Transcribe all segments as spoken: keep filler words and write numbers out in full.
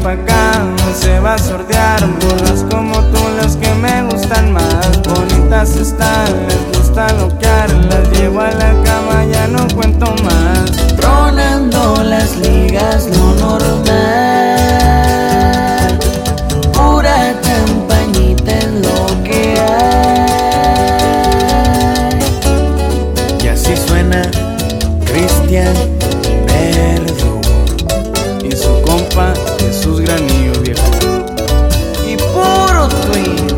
pa' acá, se va a sortear. Morras como tú, las que me gustan más. Bonitas están, les gusta loquear. Las llevo a la cama, ya no cuento más. Tronando las ligas, lo normal. Pura campañita es lo que hay. Y así suena Cristian Verdugo y su compa Jesús Granillo, viejo. Y puro Twins.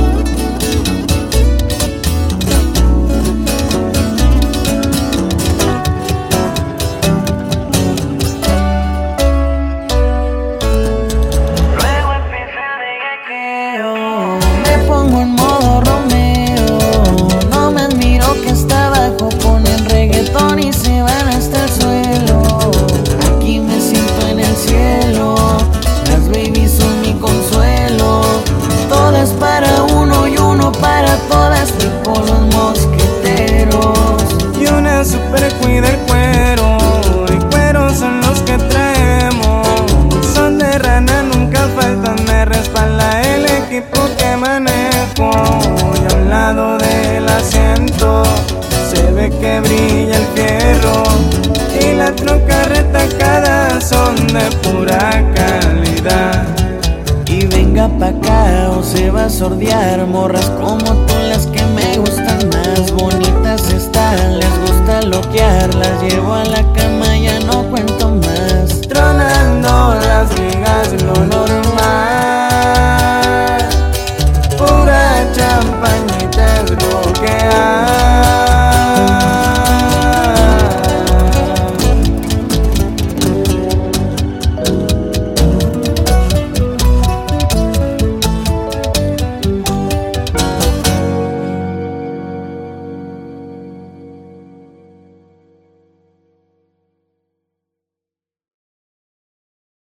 Luego empieza el bellaqueo, me pongo en modo Romeo. No me admiro que está abajo, ponen reggaetón y se van hasta el suelo. Aquí me siento en el cielo, las babies son mi consuelo. Todas para uno y uno para todas, tipo los mosqueteros. Y una super cuida el cuero, y cueros son los que traemos. Son de rana, nunca faltan, me respalda el equipo que manejo. Y a un lado del asiento se ve que brilla el fierro, y la troca retacada son de pura calidad. Y venga pa' acá o se va a sordear, morras como